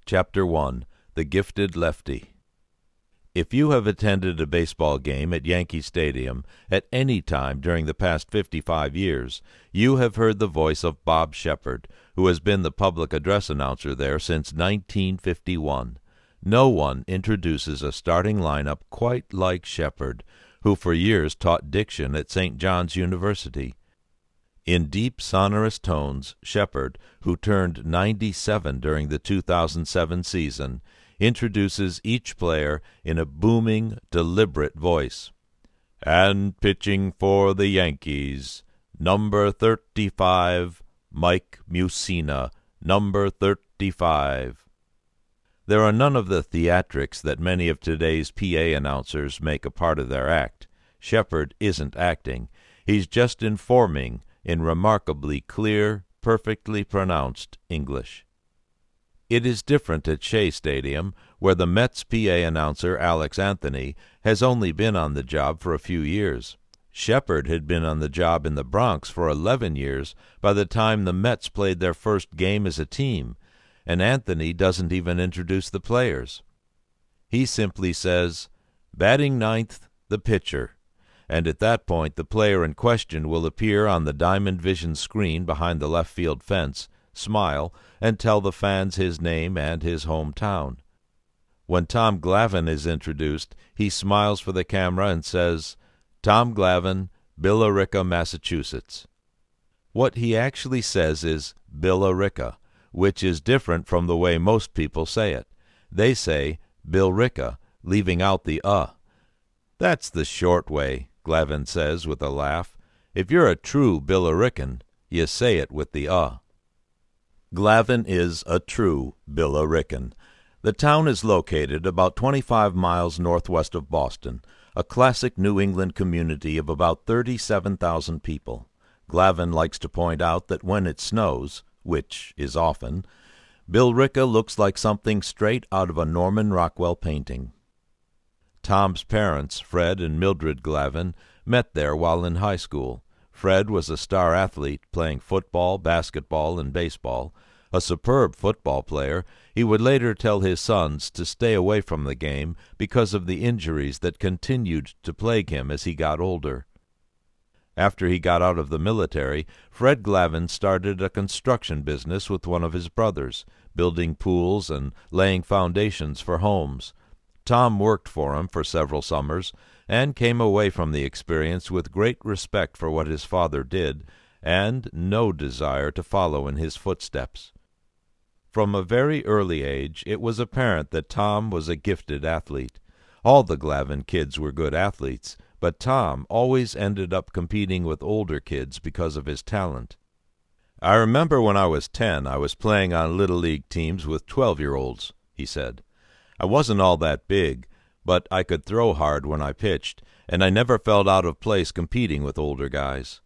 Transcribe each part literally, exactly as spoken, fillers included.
Chapter one. The Gifted Lefty. If you have attended a baseball game at Yankee Stadium at any time during the past fifty-five years, you have heard the voice of Bob Sheppard, who has been the public address announcer there since nineteen fifty-one. No one introduces a starting lineup quite like Sheppard, who for years taught diction at Saint John's University. In deep, sonorous tones, Sheppard, who turned ninety-seven during the two thousand seven season, introduces each player in a booming, deliberate voice. "And pitching for the Yankees, number thirty-five, Mike Mussina, number thirty-five. There are none of the theatrics that many of today's P A announcers make a part of their act. Sheppard isn't acting. He's just informing in remarkably clear, perfectly pronounced English. It is different at Shea Stadium, where the Mets P A announcer Alex Anthony has only been on the job for a few years. Sheppard had been on the job in the Bronx for eleven years by the time the Mets played their first game as a team, and Anthony doesn't even introduce the players. He simply says, "Batting ninth, the pitcher," and at that point the player in question will appear on the Diamond Vision screen behind the left field fence, smile, and tell the fans his name and his hometown. When Tom Glavine is introduced, he smiles for the camera and says, "Tom Glavine, Billerica, Massachusetts." What he actually says is Billerica, which is different from the way most people say it. They say Billrica, leaving out the uh. "That's the short way," Glavine says with a laugh. "If you're a true Billerican, you say it with the uh." Glavine is a true Billerican. The town is located about twenty-five miles northwest of Boston, a classic New England community of about thirty-seven thousand people. Glavine likes to point out that when it snows, which is often, Billerica looks like something straight out of a Norman Rockwell painting. Tom's parents, Fred and Mildred Glavine, met there while in high school. Fred was a star athlete, playing football, basketball, and baseball. A superb football player, he would later tell his sons to stay away from the game because of the injuries that continued to plague him as he got older. After he got out of the military, Fred Glavine started a construction business with one of his brothers, building pools and laying foundations for homes. Tom worked for him for several summers and came away from the experience with great respect for what his father did and no desire to follow in his footsteps. From a very early age, it was apparent that Tom was a gifted athlete. All the Glavine kids were good athletes, but Tom always ended up competing with older kids because of his talent. "I remember when I was ten, I was playing on Little League teams with twelve-year-olds," he said. "I wasn't all that big, but I could throw hard when I pitched, and I never felt out of place competing with older guys."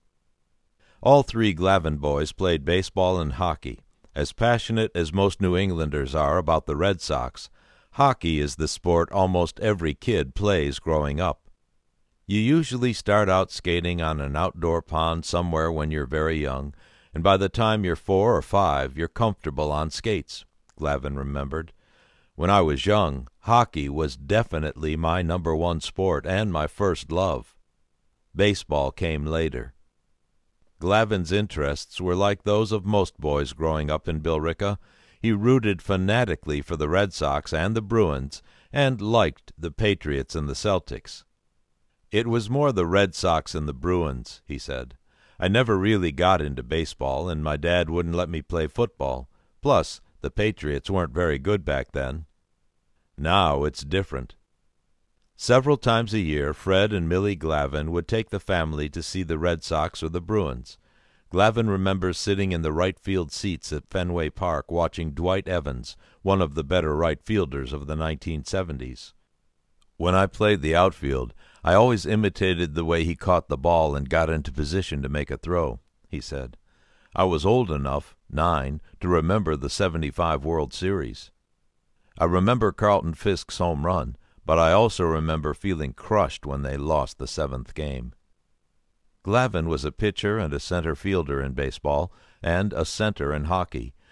All three Glavine boys played baseball and hockey. As passionate as most New Englanders are about the Red Sox, hockey is the sport almost every kid plays growing up. You usually start out skating on an outdoor pond somewhere when you're very young, and by the time you're four or five, you're comfortable on skates, Glavine remembered. "When I was young, hockey was definitely my number one sport and my first love. Baseball came later." Glavine's interests were like those of most boys growing up in Billerica. He rooted fanatically for the Red Sox and the Bruins and liked the Patriots and the Celtics. "It was more the Red Sox and the Bruins," he said. "I never really got into baseball, and my dad wouldn't let me play football. Plus, the Patriots weren't very good back then. Now it's different." Several times a year, Fred and Millie Glavine would take the family to see the Red Sox or the Bruins. Glavine remembers sitting in the right field seats at Fenway Park watching Dwight Evans, one of the better right fielders of the nineteen seventies. "When I played the outfield, I always imitated the way he caught the ball and got into position to make a throw," he said. "I was old enough, nine, to remember the seventy-five World Series. I remember Carlton Fisk's home run, but I also remember feeling crushed when they lost the seventh game." Glavine was a pitcher and a center fielder in baseball, and a center in hockey.